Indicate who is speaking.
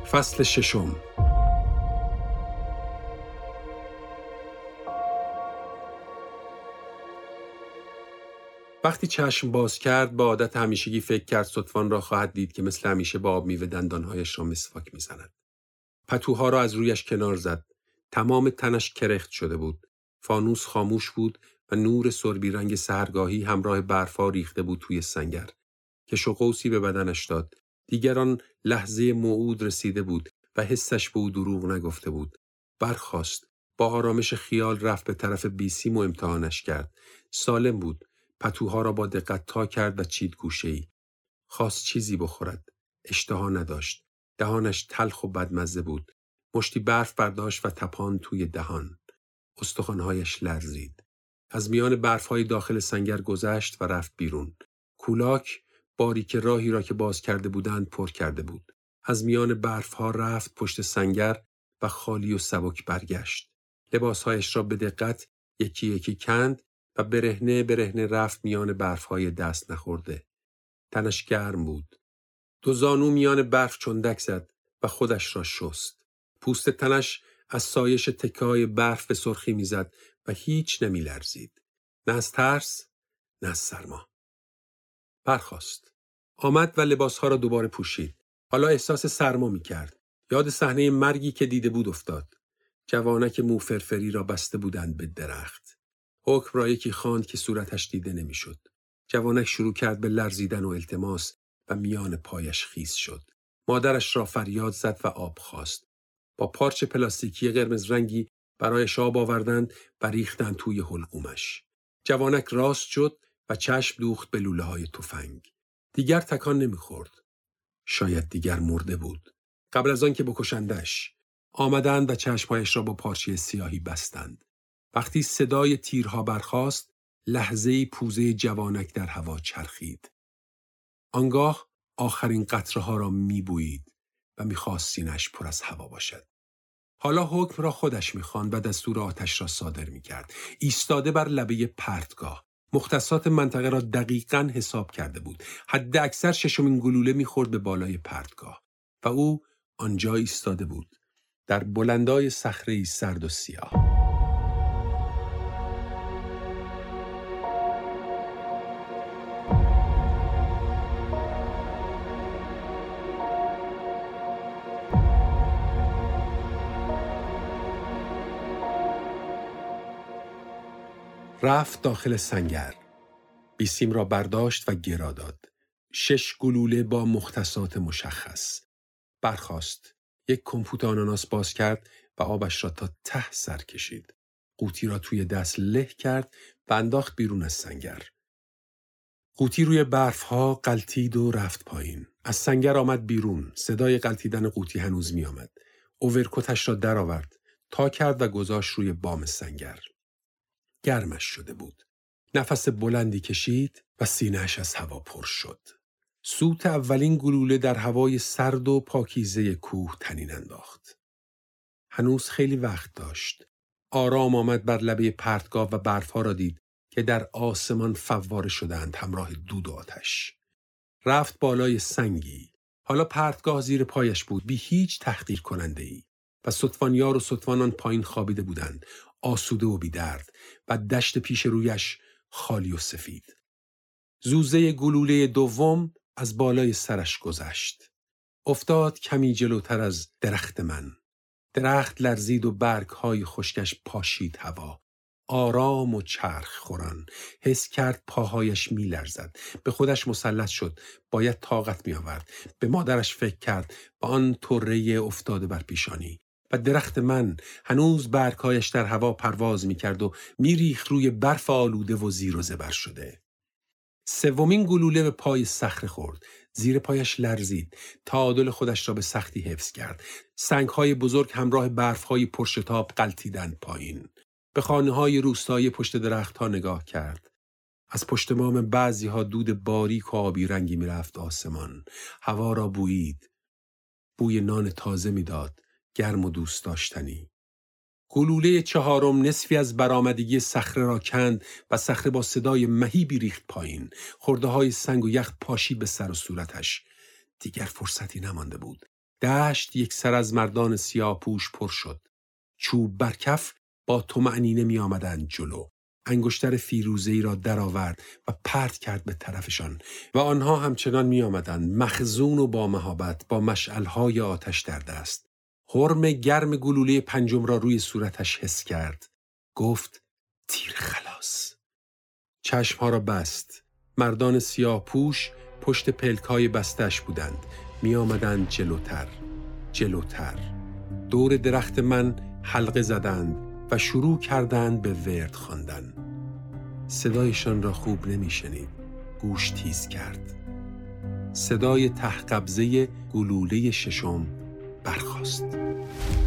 Speaker 1: فصل ششم. وقتی چشم باز کرد با عادت همیشگی فکر کرد ستوان را خواهد دید که مثل همیشه با آب میوه دندانهایش را مسواک میزند. پتوها را از رویش کنار زد. تمام تنش کرخت شده بود. فانوس خاموش بود و نور سربی رنگ سحرگاهی همراه برفا ریخته بود توی سنگر که شقوسی به بدنش داد. دیگر آن لحظه موعود رسیده بود و حسش به او دروغ نگفته بود. برخاست. با آرامش خیال رفت به طرف بیسیم و امتحانش کرد. سالم بود. پتوها را با دقت تا کرد و چید گوشه‌ای. خواست چیزی بخورد. اشتها نداشت. دهانش تلخ و بدمزه بود. مشتی برف برداشت و تپان توی دهان. استخوان‌هایش لرزید. از میان برف‌های داخل سنگر گذشت و رفت بیرون. کولاک باریک راهی را که باز کرده بودند پر کرده بود. از میان برف‌ها رفت پشت سنگر و خالی و سبک برگشت. لباسهایش را به دقت یکی یکی کند و برهنه رفت میان برف‌های دست نخورده. تنش گرم بود. 2 زانو میان برف چندک زد و خودش را شست. پوست تنش از سایش تکه‌های برف به سرخی میزد و هیچ نمی‌لرزید. نه از ترس، نه از سرما. برخاست. آمد و لباسها را دوباره پوشید. حالا احساس سرما می‌کرد. یاد صحنه مرگی که دیده بود افتاد. جوانک موفرفری را بسته بودند به درخت. حکم را یکی خواند که صورتش دیده نمی‌شد. جوانک شروع کرد به لرزیدن و التماس و میان پایش خیس شد. مادرش را فریاد زد و آب خواست. با پارچه پلاستیکی قرمز رنگی برایش آب آوردند و ریختند توی حلقومش. جوانک راست شد و چشم دوخت به لوله‌های تفنگ. دیگر تکان نمی‌خورد. شاید دیگر مرده بود. قبل از آن که بکشندش، آمدند و چشمهایش را با پارچه سیاهی بستند. وقتی صدای تیرها برخاست، لحظه‌ای پوزه جوانک در هوا چرخید. آنگاه آخرین قطره ها را می‌بویید و می‌خواست سینه‌اش پر از هوا باشد. حالا حکم را خودش می‌خواند و دستور آتش را صادر می‌کرد. ایستاده بر لبه پرتگاه. مختصات منطقه را دقیقاً حساب کرده بود. حد اکثر 6مین گلوله می‌خورد به بالای پرتگاه و او آنجا ایستاده بود در بلندای صخره‌ای سرد و سیاه. رفت داخل سنگر. بیسیم را برداشت و گرا داد. 6 گلوله با مختصات مشخص. برخاست. یک کمپوت آناناس باز کرد و آبش را تا ته سر کشید. قوطی را توی دست له کرد و انداخت بیرون از سنگر. قوطی روی برفها غلتید و رفت پایین. از سنگر آمد بیرون. صدای غلتیدن قوطی هنوز می آمد. اوورکوتش را درآورد. تا کرد و گذاشت روی بام سنگر. گرمش شده بود. نفس بلندی کشید و سینه‌اش از هوا پر شد. سوت اولین گلوله در هوای سرد و پاکیزه کوه طنین انداخت. هنوز خیلی وقت داشت. آرام آمد بر لبه پرتگاه و برفها را دید که در آسمان فواره شدند همراه دود و آتش. رفت بالای سنگی. حالا پرتگاه زیر پایش بود بی هیچ تحقیر کننده ای. و ستوانیار و ستوانان پایین خوابیده بودند. آسوده و بی درد و دشت پیش رویش خالی و سفید. زوزه گلوله دوم از بالای سرش گذشت. افتاد کمی جلوتر از درخت من. درخت لرزید و برگ‌های خشکش پاشید هوا. آرام و چرخ خوران. حس کرد پاهایش می لرزد. به خودش مسلط شد. باید طاقت می آورد. به مادرش فکر کرد با آن طره افتاده بر پیشانی. و درخت من هنوز برگ‌هایش در هوا پرواز می کرد و می ریخت روی برف آلوده و زیر و زبر شده. 3مین گلوله به پای صخره خورد. زیر پایش لرزید. تعادل خودش را به سختی حفظ کرد. سنگ‌های بزرگ همراه برف‌های پرشتاب غلتیدند پایین. به خانه‌های روستایی پشت درخت‌ها نگاه کرد. از پشت بام بعضی‌ها دود باریک و آبی رنگی می‌رفت آسمان. هوا را بویید. بوی نان تازه می‌داد. گرم و دوست داشتنی. گلوله 4 نصفی از برآمدگی صخره را کند و صخره با صدای مهیبی ریخت پایین. خرده‌های سنگ و یخ پاشید به سر و صورتش. دیگر فرصتی نمانده بود. دشت یک سر از مردان سیاه‌پوش پر شد. چوب بر کف با طمأنینه می آمدند جلو. انگشتر فیروزه‌ای را درآورد و پرت کرد به طرفشان و آنها همچنان می آمدند، مخزون و با مهابت، با مشعل‌های آتش در دست. حرم گرم گلوله پنجم را روی صورتش حس کرد. گفت تیر خلاص. چشمها را بست. مردان سیاه پوش پشت پلکای بستش بودند. می آمدند جلوتر، جلوتر. دور درخت من حلقه زدند و شروع کردند به ورد خواندن. صدایشان را خوب نمی شنید. گوش تیز کرد. صدای ته قبضه گلوله ششم برخاست.